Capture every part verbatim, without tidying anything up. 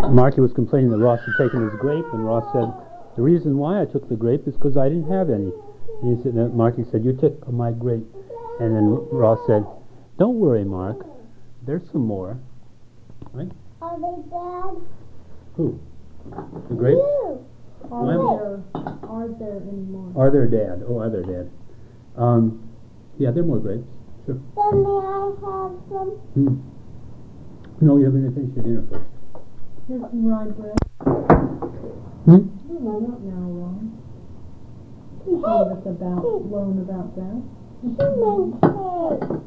Marky was complaining that Ross had taken his grape, and Ross said, the reason why I took the grape is because I didn't have any. And he said, that Marky said, you took my grape. And then Ross said, don't worry, Mark. There's some more. Right? Are they bad? Who? The grapes? You. Are there, are there any more? Are there, Dad? Oh, are there, Dad? Um, yeah, there are more grapes. Sure. Then may I have some? Hmm. No, you're going to finish your dinner first. Here's some rye bread. Hmm? Oh, not now, Ron. You told us about, learn about that. Human cake.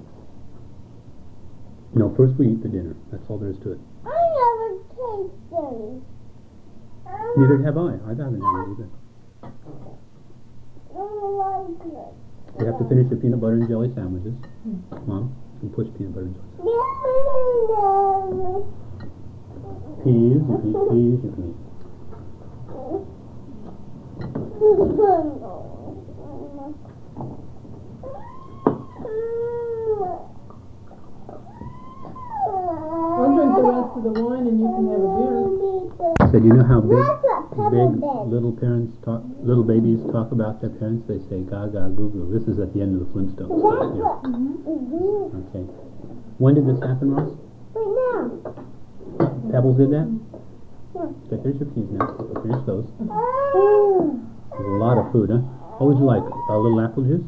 No, first we eat the dinner. That's all there is to it. I never tasted. Neither have I. I haven't had it either. I don't like it. You have to finish your peanut butter and jelly sandwiches. Mom, you can push peanut butter and jelly sandwiches. Peas, you can eat peas, you can eat. I'll drink the rest of the wine and you can have a beer. Said, you know how big, big bed. little parents talk, little babies talk about their parents? They say gaga goo goo. This is at the end of the Flintstones. That's Yeah. what mm-hmm. Okay. When did this happen, Ross? Right now. Pebbles did that? Yeah. Okay, here's your peas now. So finish those. Oh. There's a lot of food, huh? What would you like? A little apple juice?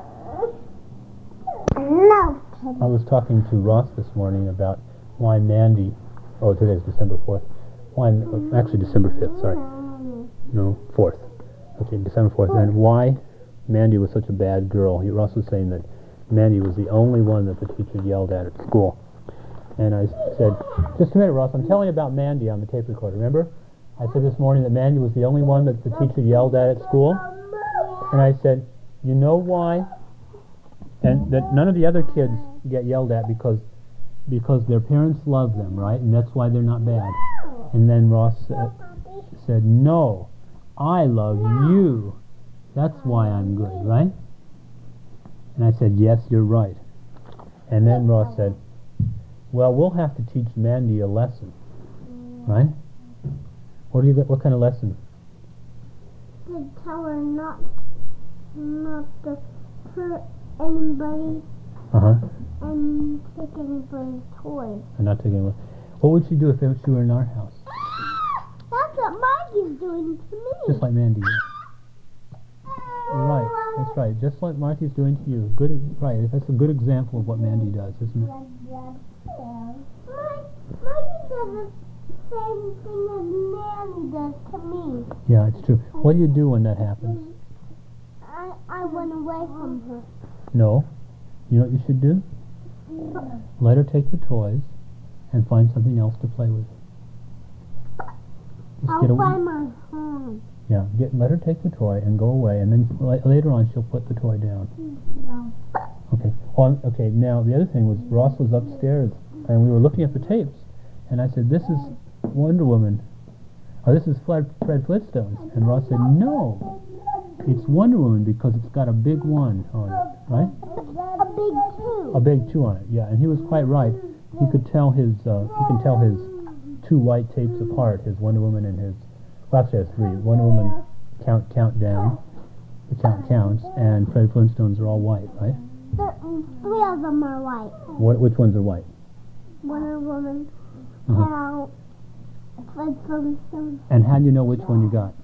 No. I was talking to Ross this morning about why Mandy, oh, today's December fourth. Why, uh, actually December fifth, sorry. No, fourth. Okay, December fourth. And why Mandy was such a bad girl. He, Ross was saying that Mandy was the only one that the teacher yelled at at school. And I said, just a minute, Ross, I'm telling you about Mandy on the tape recorder, remember? I said this morning that Mandy was the only one that the teacher yelled at at school. And I said, you know why? And that none of the other kids get yelled at because because their parents love them, right? And that's why they're not bad. And then Ross uh, said, no, I love you. That's why I'm good, right? And I said, yes, you're right. And then Ross said, well, we'll have to teach Mandy a lesson, right? What do you get? What kind of lesson? To tell her not, not to hurt anybody Uh-huh. and take anybody's toys. And not taking away. What would she do if she were in our house? That's what Marky's doing to me. Just like Mandy. Yeah. You're right. That's right. Just like Marty's doing to you. Good. Right. That's a good example of what Mandy does, isn't it? Marky does the same thing as Nanny does to me. Yeah, it's true. What do you do when that happens? I, I went away from her. No. You know what you should do? Let her take the toys and find something else to play with. Just I'll get away. find my home. Yeah, get let her take the toy and go away, and then la- later on she'll put the toy down. No. Okay. On, okay. Now the other thing was Ross was upstairs, and we were looking at the tapes, and I said, "This is Wonder Woman. Oh, this is Fred, Fred Flintstones." And Ross said, "No, it's Wonder Woman because it's got a big one on it, right? A big two. A big two on it. Yeah." And he was quite right. He could tell his uh, he can tell his two white tapes apart. His Wonder Woman and his well, actually, has three. Wonder Woman, Count Countdown, the Count Counts, and Fred Flintstones are all white, right? The, three of them are white. What? Which ones are white? Wonder Woman, Uh-huh. Count, Fred Flintstone. And how do you know which one you got?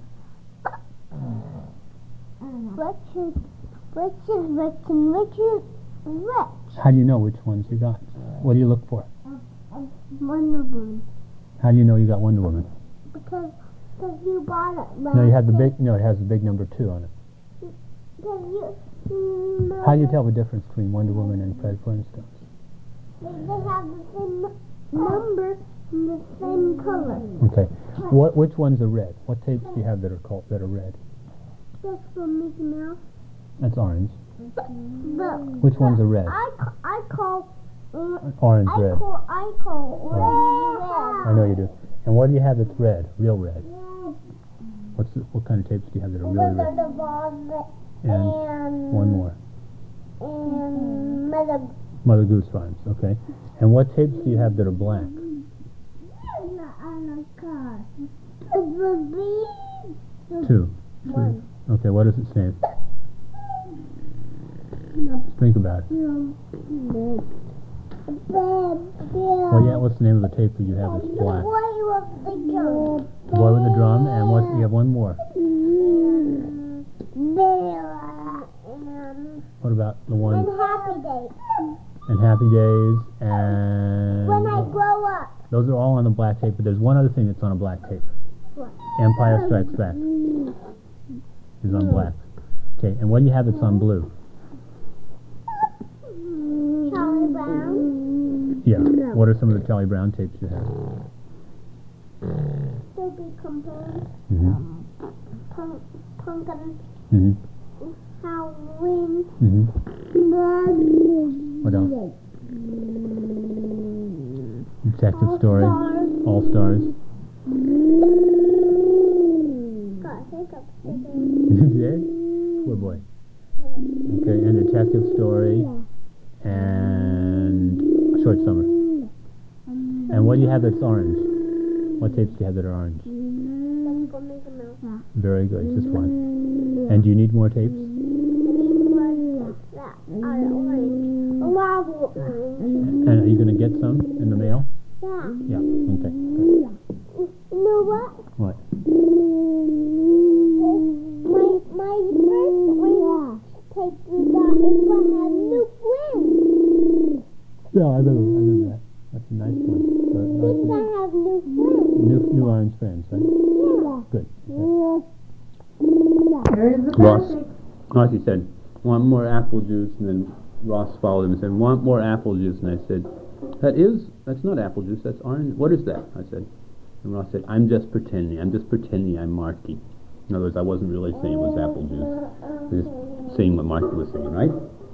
Richard, Richard, Rich, and Richard, Rich. How do you know which ones you got? What do you look for? Wonder Woman. How do you know you got Wonder Woman? Because cause you bought it. No, you had the big. No, it has the big number two on it. Because you. Mm, How do you tell the difference between Wonder Woman and Fred Flintstones? They, they have the same number and the same color. Okay. What? Which ones are red? What tapes do you have that are called that are red? That's for Mickey Mouse. That's orange. But Which ones are red? I, ca- I call. Uh, Orange, I red. call. I call orange I know you do. And what do you have that's red? Real red. red. What's the, what kind of tapes do you have that are really Mother red? the Vase And and one more. and Mother. Mother Goose Rhymes. Okay. And what tapes do you have that are black? I on a car. It would be Two. one. Okay, what does it say? No, Think about it. no, no. Well, yeah, what's the name of the tape that you have that's black? The boy with the drum. The boy with the drum, and what? You have one more. Mm, Bella and, What about the and one? Happy Days. And Happy Days, and When I grow up. those are all on the black tape. But there's one other thing that's on a black tape. What? Empire Strikes Back is on black. Okay, and what do you have that's on blue? Charlie Brown. Yeah. What are some of the Charlie Brown tapes you have? Dopey Company. Mm-hmm. Punk, Pumpkin. Mm-hmm. Halloween. Mm-hmm. What else? Detective All Story. Stars. All Stars. Got hiccups today. You did? Good boy. Okay, and Detective Story and Short Summer. And what do you have that's orange? What tapes do you have that are orange? That's for Mickey Mouse. Very good, just one. And do you need more tapes? That are orange. A lot of orange. And are you going to get some in the mail? Yeah. Yeah, okay. Good. You know what? What? My my first orange tape we got is when I have new friends. Yeah, I remember, I remember that. That's a nice one. Uh, nice Since one. I have new friends. New, new orange friends, right? Yeah. Good. Okay. There's the Ross. pancake. Marcy said, want more apple juice, and then Ross followed him and said, want more apple juice, and I said, that is, that's not apple juice, that's orange. What is that? I said, and Ross said, I'm just pretending, I'm just pretending I'm Marky. In other words, I wasn't really saying it was apple juice. I was just saying what Marky was saying, right?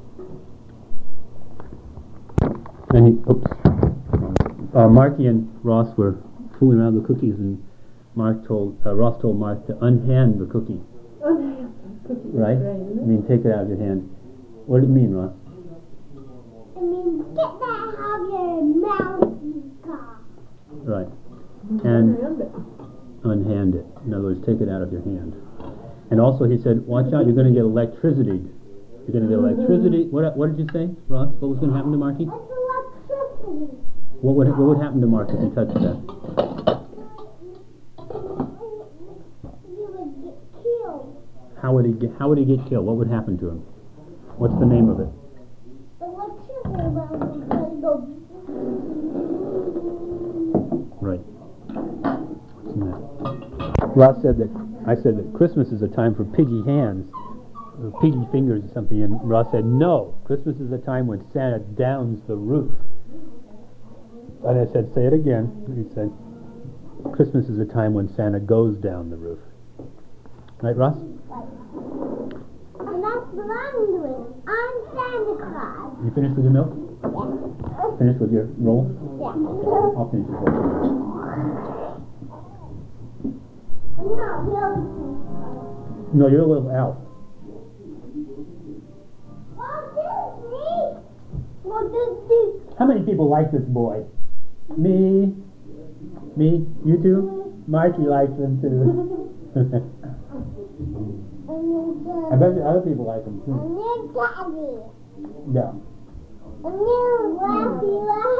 And he, oops. Uh, Marky and Ross were fooling around with cookies, and Mark told, uh, Ross told Mark to unhand the cookie. Cookie Right? tray, I isn't it? mean, take it out of your hand. What did it mean, Ross? I mean, get that out of your mouth, you cock. Right. And Unhand it. unhand it. In other words, take it out of your hand. And also he said, watch out, you're going to get electricity. You're going to get electricity. What, what did you say, Ross? What was going to happen to Marky? It's electricity. What would, what would happen to Mark if he touched that? You would get killed. How would he get, how would he get killed? What would happen to him? What's the name of it? The electricity will just go. Right. What's in that? Ross said that, I said that Christmas is a time for piggy hands, or piggy fingers or something, and Ross said, no, Christmas is a time when Santa downs the roof. And I said, say it again. He said, Christmas is a time when Santa goes down the roof. Right, Ross? And that's what I'm doing. I'm Santa Claus. You finished with your milk? Yeah. Finished with your roll? Yeah. I'll finish with roll. I'm not really. No, you're a little out. Oh, this is me. What does this? How many people like this boy? Me. Me. You too? Marky likes him too. I bet you other people like him too. And you're Daddy. Yeah. And you're Grampy.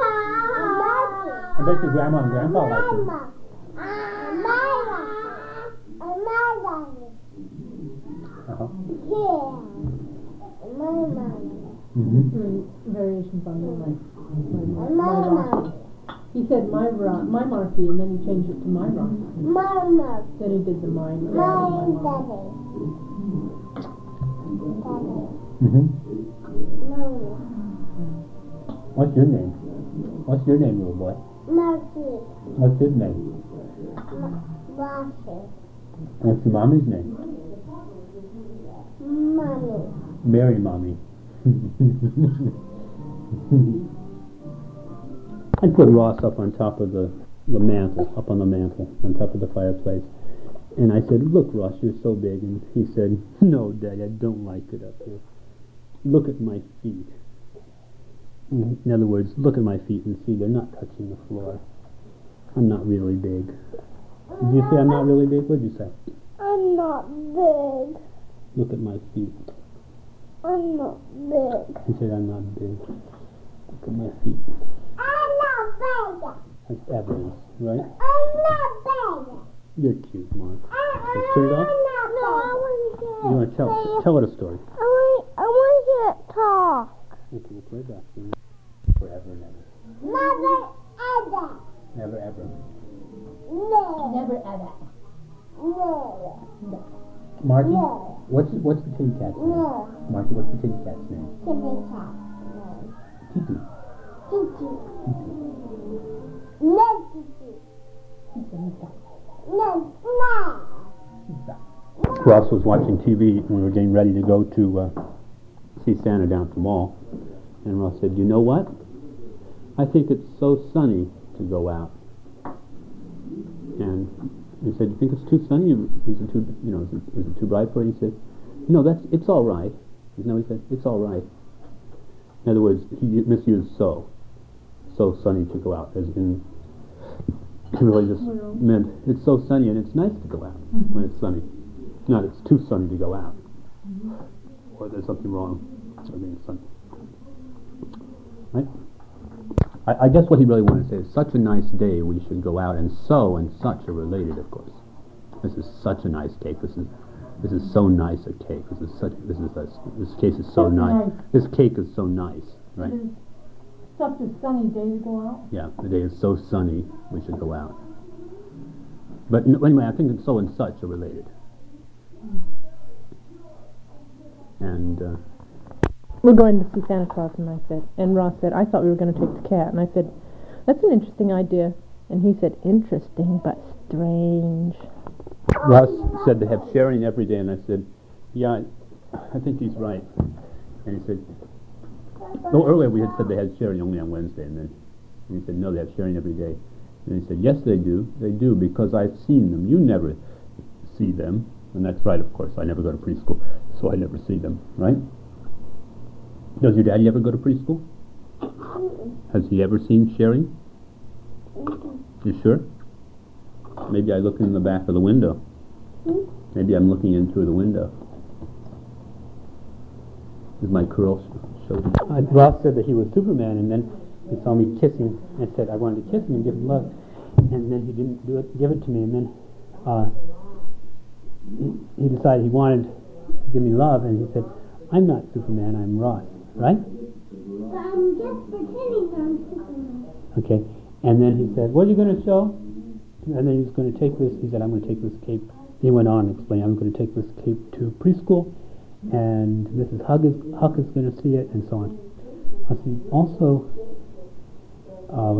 I bet your grandma and grandpa like him. Mama. And Mama. And my daddy. Uh-huh. Yeah. And my mama. Mm-hmm. Three variations on my life. My, And my, my my mama. Rocky. He said my Ro- my Marky, and then he changed it to my Rocky. Mama. Then he did the mine. My my mom. daddy. Daddy. Mm-hmm. Mama. What's your name? What's your name, little boy? Marky. What's his name? Washi. What's your mommy's name? Mommy. Mary Mommy. I put Ross up on top of the, the mantle, up on the mantle, on top of the fireplace. And I said, look, Ross, you're so big. And he said, no, Daddy, I don't like it up here. Look at my feet. In other words, look at my feet and see they're not touching the floor. I'm not really big. Did you say I'm not really big? What did you say? I'm not big. Look at my feet. I'm not big. He said I'm not big. Look at my feet. I'm not big. That's evidence, right? I'm not big. You're cute, Mark. I, Let's turn it off. No, I want to You want to tell, tell it a story. I want, I want to hear it talk. Okay, we'll play back to you. Forever and ever. Never ever. Never ever. No. Never ever. No. Marky, No. what's what's the kitty cat's name? No. Marky, what's the kitty cat's name? Kitty cat. No. Titi. Titi. Titi. No, Titi. No, no. Ross was watching T V when we were getting ready to go to uh, see Santa down at the mall, and Ross said, "You know what? I think it's so sunny to go out." And he said, "You think it's too sunny? Is it too, you know, is it, is it too bright for you?" He said, "No, that's it's all right." You know, he said, "It's all right." In other words, he misused "so." So sunny to go out, as in he really just Well. meant it's so sunny and it's nice to go out Mm-hmm. when it's sunny. Not it's too sunny to go out, Mm-hmm. or there's something wrong with being sunny. Right? I, I guess what he really wanted to say is, such a nice day, we should go out, and so and such are related, of course. This is such a nice cake. This is this is so nice a cake. This is such this is a, this cake is so Such nice. nice. This cake is so nice, right? It is such a sunny day to go out. Yeah, the day is so sunny, we should go out. But n- anyway, I think that so and such are related. And uh, We're going to see Santa Claus, and I said, and Ross said, I thought we were going to take the cat, and I said, that's an interesting idea. And he said, interesting but strange. Russ said they have sharing every day, and I said, yeah, I think he's right. And he said, no, earlier we had said they had sharing only on Wednesday, and then and he said, no, they have sharing every day. And he said, yes, they do. They do, because I've seen them. You never see them. And that's right, of course. I never go to preschool, so I never see them, right? Does your daddy ever go to preschool? Has he ever seen sharing? You sure? Maybe I look in the back of the window. Maybe I'm looking in through the window. Is my curl show? Uh, Ross said that he was Superman, and then he saw me kissing. I said I wanted to kiss him and give him love, and then he didn't do it, give it to me, and then uh, he, he decided he wanted to give me love, and he said, "I'm not Superman, I'm Ross." Right? So I'm just pretending I'm Superman. Okay. And then he said, "What are you going to show?" And then he was going to take this. He said, "I'm going to take this cape." He went on and explained, "I'm going to take this cape to preschool, and Missus Huck is, Huck is going to see it," and so on. I see. Also, uh,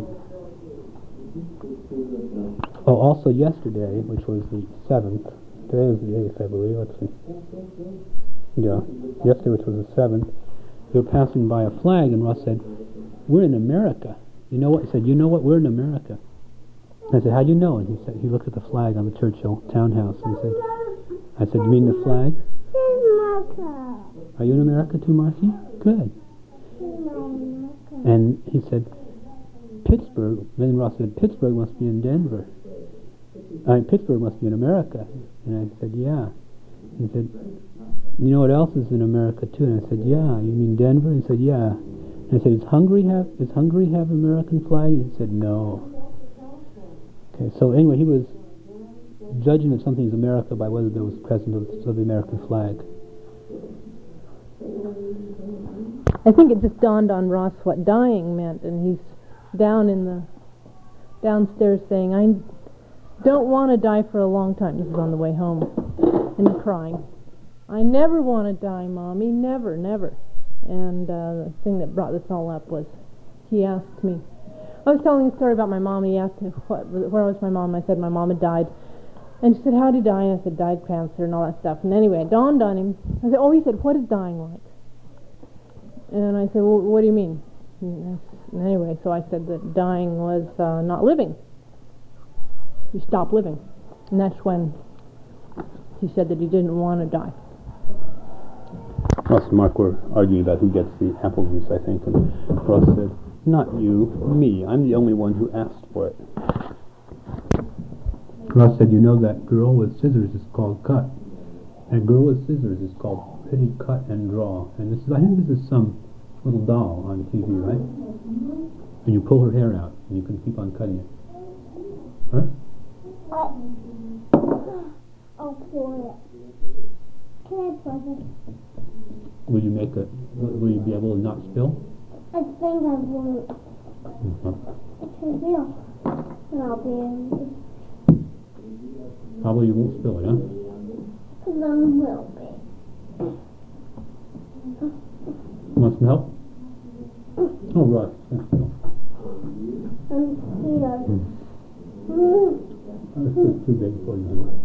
oh, also yesterday, which was the seventh. Today is the eighth, I believe. Let's see. Yeah, yesterday, which was the seventh. They were passing by a flag, and Ross said, "We're in America." You know what? He said, "You know what? We're in America." I said, "How do you know?" And he said, he looked at the flag on the Churchill townhouse, and he said, I said, "You mean the flag? America. Are you in America too, Marcy?" "Good." America. And he said, "Pittsburgh." Then Ross said, "Pittsburgh must be in Denver. I mean, Pittsburgh must be in America." And I said, "Yeah." He said, "You know what else is in America too?" And I said, "Yeah." "You mean Denver?" And he said, "Yeah." And I said, "Does Hungary have Does Hungary have American flag?" And he said, "No." Okay, so anyway, he was judging if something is America by whether there was present of, of the American flag. I think it just dawned on Ross what dying meant, and he's down in the downstairs saying, "I don't want to die for a long time." This is on the way home, and he's crying. "I never want to die, Mommy, never, never." And uh, the thing that brought this all up was, he asked me, I was telling a story about my mom. He asked me, what, where was my mom? I said my mom had died. And she said, "How did he die?" And I said, "Died of cancer," and all that stuff. And anyway, it dawned on him. I said, "Oh," he said, "what is dying like?" And I said, "Well, what do you mean?" And anyway, so I said that dying was uh, not living. You stop living. And that's when he said that he didn't want to die. Ross and Mark were arguing about who gets the apple juice, I think, and Ross said, "Not you, me. I'm the only one who asked for it." Ross said, you know that girl with scissors is called cut. And girl with scissors is called pretty cut and draw. And this is, I think this is some little doll on T V, right? And you pull her hair out, and you can keep on cutting it. Huh? What? I'll pour it. Can I pour it? Will you make a, will you be able to not spill? I think I won't. Mm-hmm. I can feel. And I'll be able to. Probably you won't spill it, huh? Because I will be. Want some help? Oh, Ross. Thanks, Bill. I'm here. Mm. Mm. That's just too big for you, honey.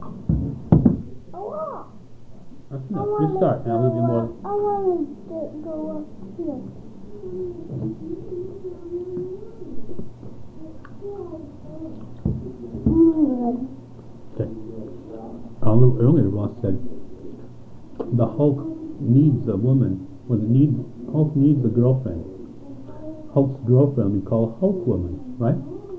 Oh, That's I enough. want Just start, and I'll leave you more. I want to go up here. Mm. Okay. A little earlier, Ross said, the Hulk needs a woman, or the need, Hulk needs a girlfriend. Hulk's girlfriend we call Hulk woman, right?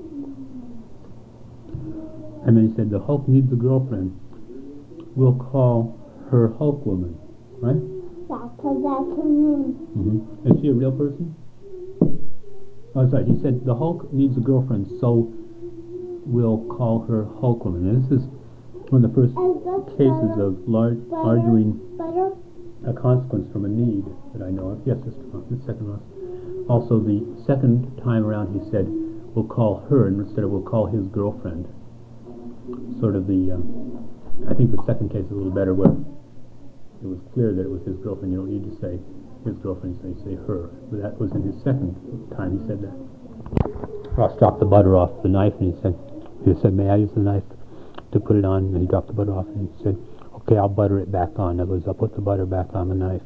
And then he said, the Hulk needs a girlfriend. We'll call her Hulk woman, right? Yeah, because that's her name. Mm-hmm. Is she a real person? Oh, sorry. He said the Hulk needs a girlfriend, so we'll call her Hulk woman. And this is one of the first Is this cases butter? of lar- Butter? arguing Butter? a consequence from a need that I know of. Yes, Sister Ross, the second Ross. Also, the second time around, he said, we'll call her instead of we'll call his girlfriend. Sort of the, uh, I think the second case is a little better, where it was clear that it was his girlfriend. You don't need to say his girlfriend, so you say her. But that was in his second time he said that. Ross dropped the butter off the knife, and he said, he said, may I use the knife to put it on? And he dropped the butter off, and he said, okay, I'll butter it back on. In other words, I'll put the butter back on the knife.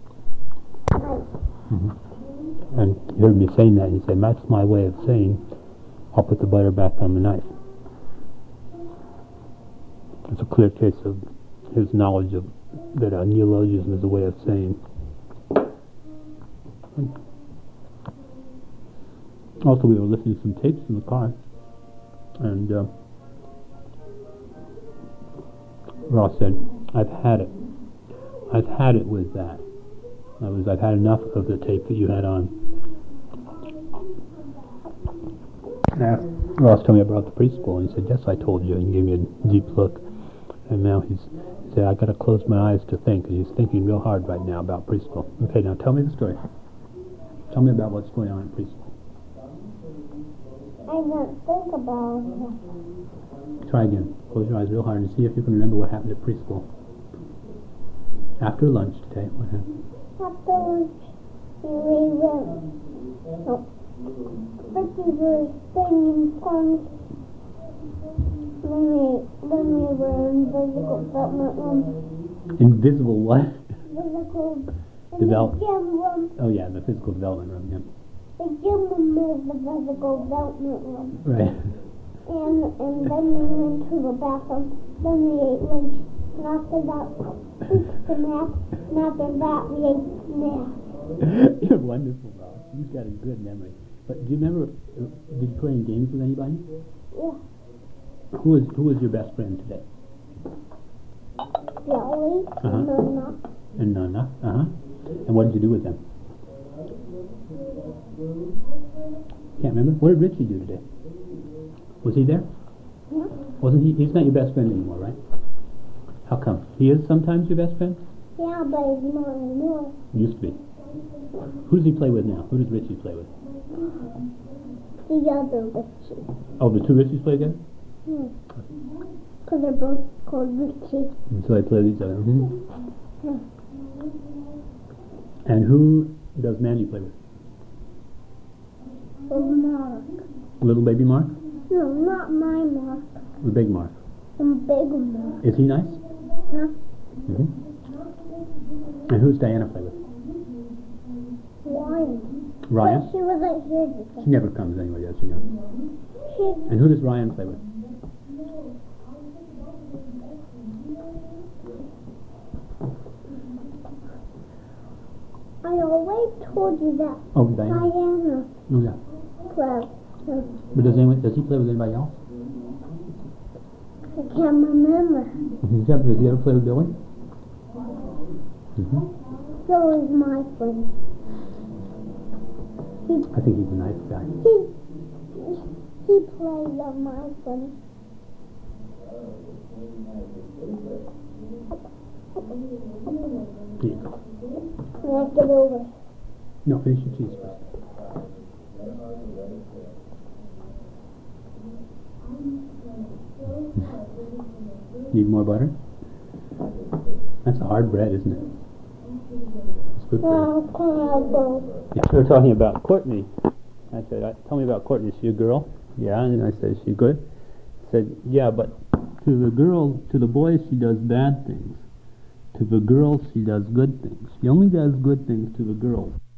Mm-hmm. And he heard me saying that, and he said, that's my way of saying, I'll put the butter back on the knife. It's a clear case of his knowledge of that a neologism is a way of saying. Also, we were listening to some tapes in the car, and uh, Ross said, I've had it. I've had it with that. That was, I've had enough of the tape that you had on. Now, Ross told me about the preschool, and he said, yes, I told you, and he gave me a deep look. And now he's, he said, I got to close my eyes to think, and he's thinking real hard right now about preschool. Okay, now tell me the story. Tell me about what's going on in preschool. I don't think about it. Try again. Close your eyes real hard and see if you can remember what happened at preschool. After lunch today, what happened? After lunch, we went. No. First we were singing songs. Then we, then we were in physical development room. Invisible what? Physical. In Develop- the gym room. Oh yeah, the physical development room, yeah. The gym room is the physical development room. Right. And and then we went to the bathroom. Then we ate lunch. And after that, we took a nap. And after that, we ate snacks. You're wonderful, Ross. You've got a good memory. But do you remember, uh, did you play any games with anybody? Yeah. Who was who was your best friend today? Jelly. Uh-huh. And Nana. And Nana. Uh-huh. And what did you do with them? Can't remember. What did Richie do today? Was he there? Yeah. Wasn't he? He's not your best friend anymore, right? How come? He is sometimes your best friend? Yeah, but he's more and more. Used to be. Who does he play with now? Who does Richie play with? The other Richie. Oh, the two Richies play together? Hmm. Because they're both called Richie. And so they play with each other. Mm-hmm. Hmm. And who does Mandy play with? Oh, Mark. Little baby Mark? No, not my Mark. The big Mark. The big Mark. Is he nice? Huh? Mm-hmm. And who's Diana play with? Ryan. Ryan? But she wasn't here today. She never comes anyway, does she? No. She, And who does Ryan play with? I always told you that. Oh, Diana. Diana. Oh, yeah. Well, uh, But does anyone, does he play with anybody else? I can't remember. Does he, have, does he ever play with Billy? Mm-hmm. So is my friend. He, I think he's a nice guy. he, he plays on my friend. Here you go. Let's get over. No, finish your cheese first. Need more butter? That's a hard bread, isn't it? It's good bread. Now can I go? Yeah, we were talking about Courtney. I said, I, tell me about Courtney. Is she a girl? Yeah, and I said, is she good? I said, yeah, but to the girl, to the boys, she does bad things. To the girls, she does good things. She only does good things to the girls.